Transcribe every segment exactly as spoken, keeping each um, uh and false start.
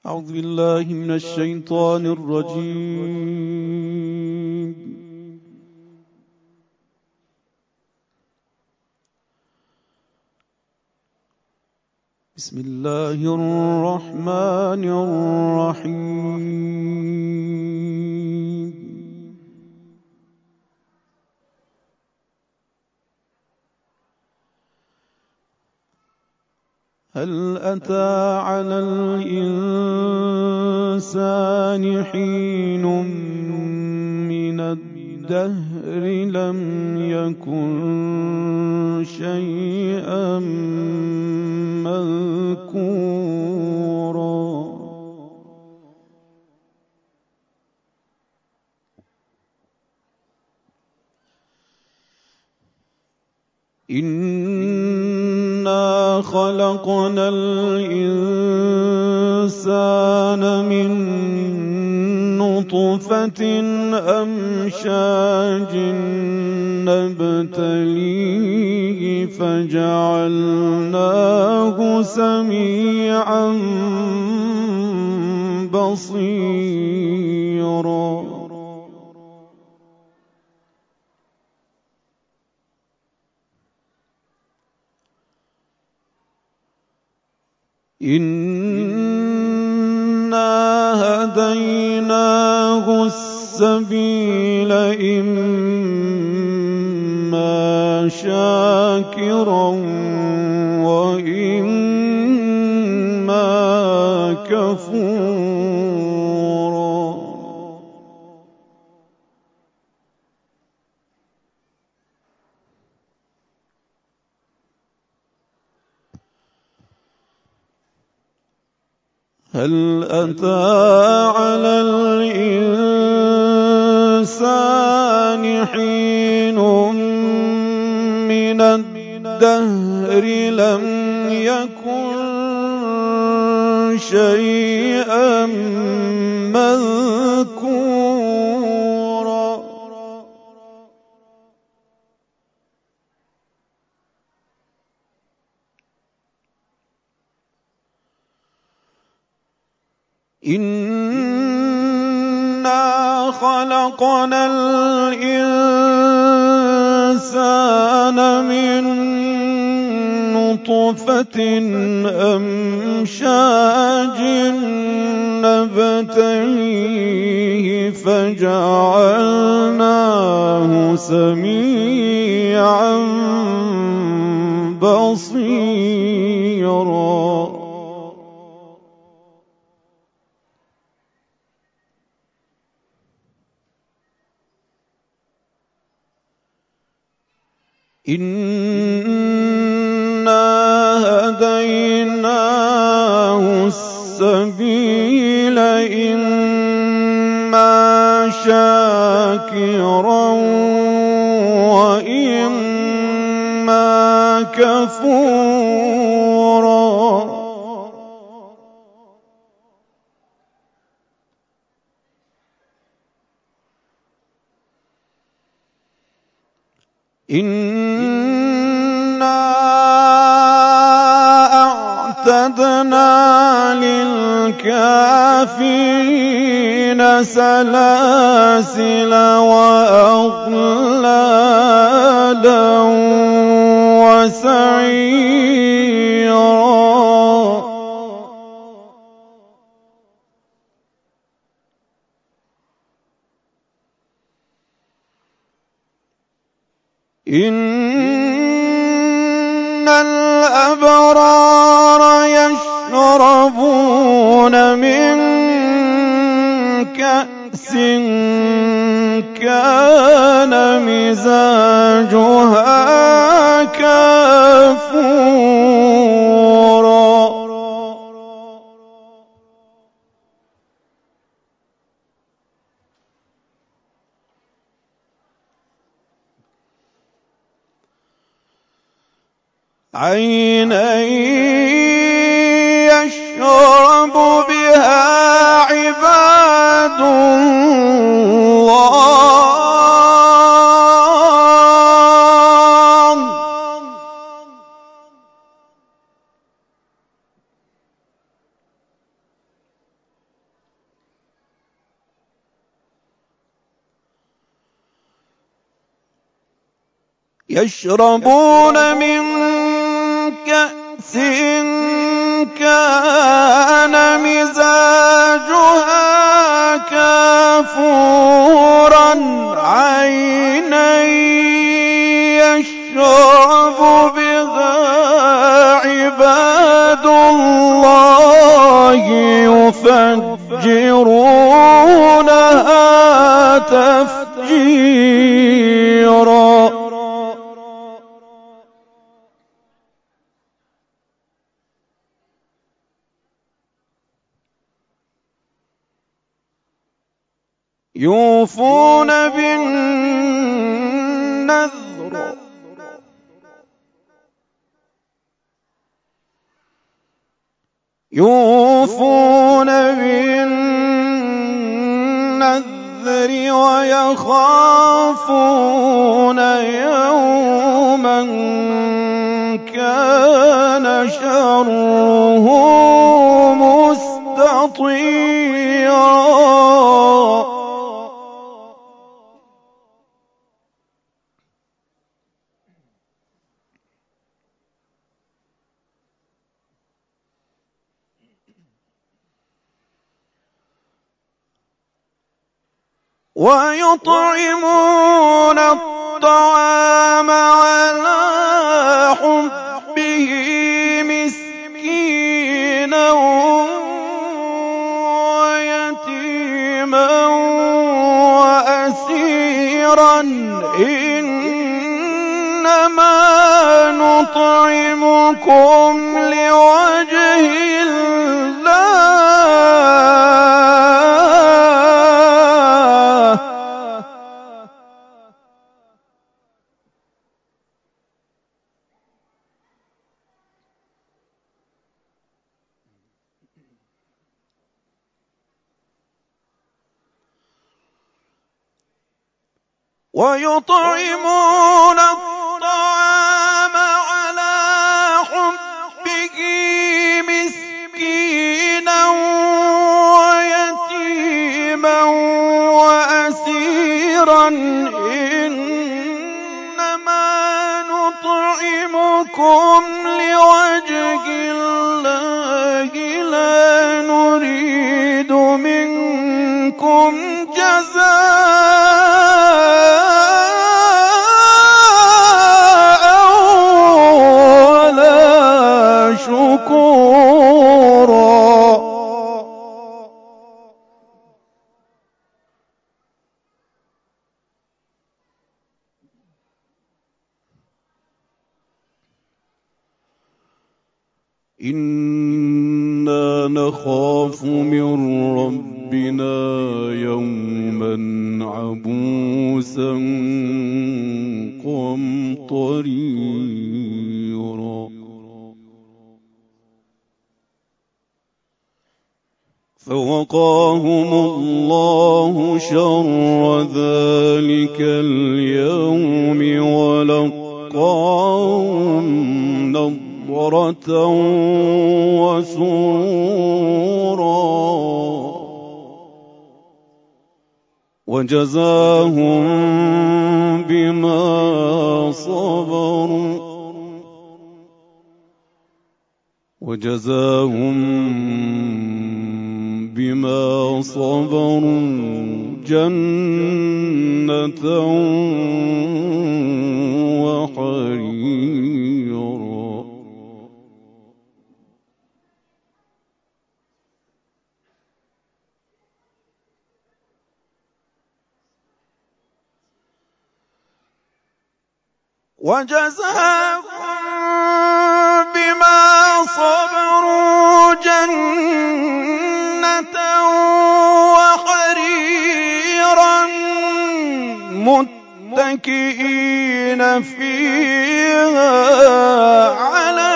أعوذ بالله من الشيطان الرجيم. بسم الله الرحمن الرحيم. هل أتى على الإنسان حين من الدهر لم يكن شيئا مذكورا. إنا خلقنا الإنسان من نطفة أمشاج نبتليه فجعلناه سميعا بصيرا. إنا هديناه السبيل إما شاكرا وإما كفورا. هل أتى على الإنسان حين من الدهر لم يكن شيئا مذكورا. إنا خلقنا الإنسان من نطفة أمشاج نبتليه فجعلناه سميعا بصيرا. إنا هديناه السبيل إما شاكرا وإما كفورا. إنا أعتدنا للكافرين سلاسل وأغلالا وسعيرا. إن الأبرار يشربون من كأس كان مزاجها كافورا. عينا يشرب بها عباد الله. يشربون من كأس كان مزاجها كافورا عينا يشرب بها عباد الله يفجرونها تفجيرا. يوفون بالنذر يوفون بالنذر ويخافون يوما كان شره مستطيرا. ويطعمون الطعام على حبه مسكينا ويتيما وأسيرا إنما نطعمكم لوجه ويطعمون الطعام على حبه مسكينا ويتيما وأسيرا إنما نطعمكم لوجه الله لا نريد منكم جزاء ولا شكورا. إنا نخاف من ربنا يوما عبوسا قمطريرا. فوقاهم الله شر ذلك اليوم ولقاهم نضرة وسرورا وجزاهم بما صبروا وجزاهم بما صبروا جنة وحريرا. وجزاهم بما صبروا جنة وحريرا متكئين فيها على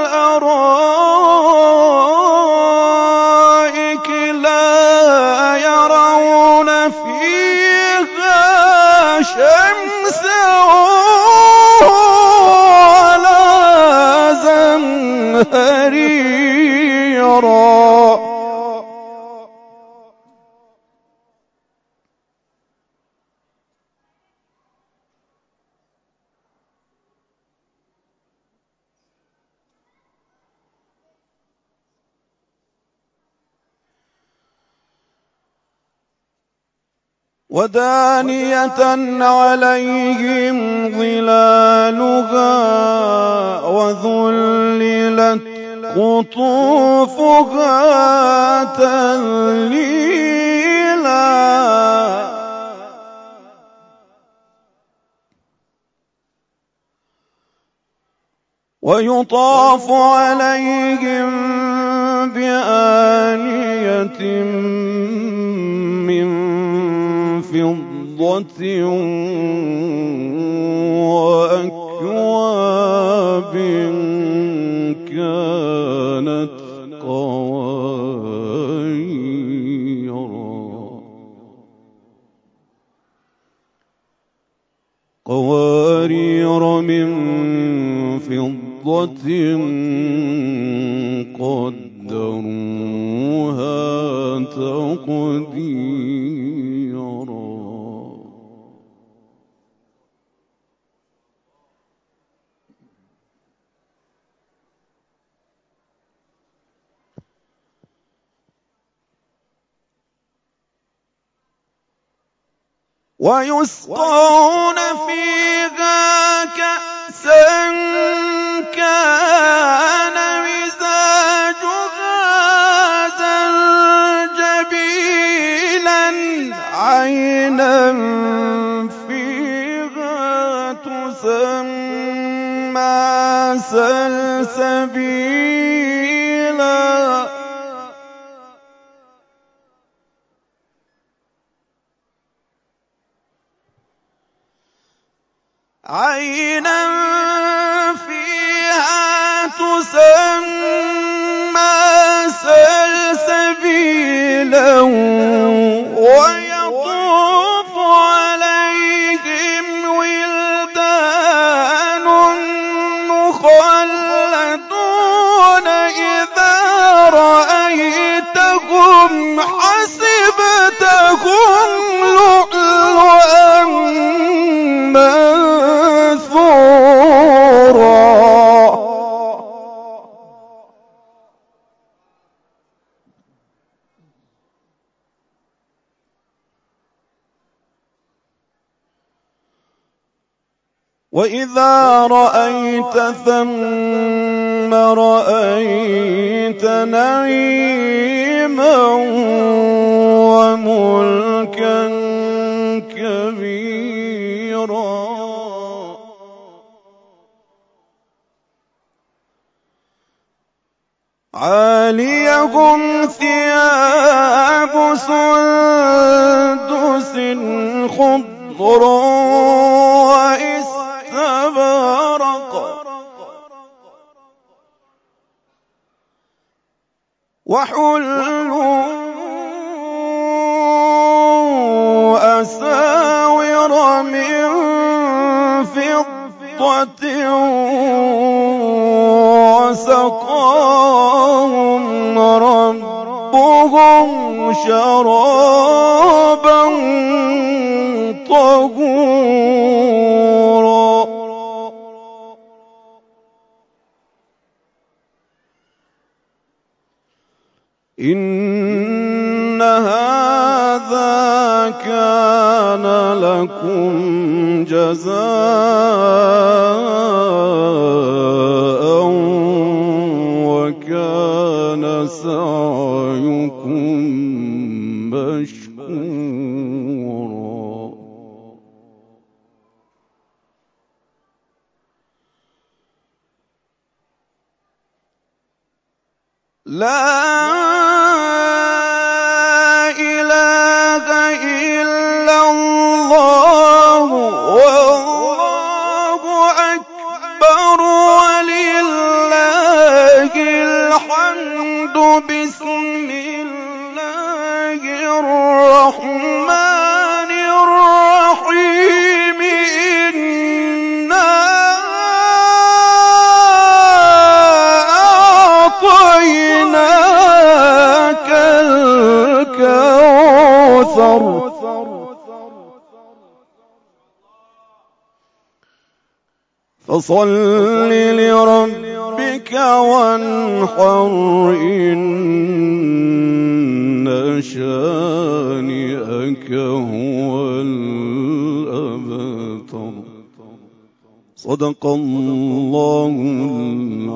الأرائك لا يرون فيها شمسا ولا زمهريرا. ودانية عليهم ظلالها وذللت قطوفها تذليلا ويطاف عليهم بآنية من فضة وأكواب كانت قواريرا قوارير من فضة قدروها تقديرا ويسقون فيها كأسا كان مزاجها زنجبيلا عينا فيها تسمى سلسبيلا عينا فيها تسمى سلسبيلا ويطوف عليهم ولدان مخلدون إذا رأيتهم حسبتهم لؤلؤا منثورا وإذا رأيت ثم رأيت نعيما وملكا كبيرا عاليهم ثياب سندس خضر واستبرق وحلوا أساور من فضة وسقاهم ربهم شرابا طهورا إن هذا كان لكم جزاء وكان سعيكم مشكورا لا إله إلا الله والله أكبر ولله الحمد بسم الله الرحمن الرحيم إنا أعطيناك الكوثر فصل لربك وانحر إن شانئك هو الأبتر. صدق الله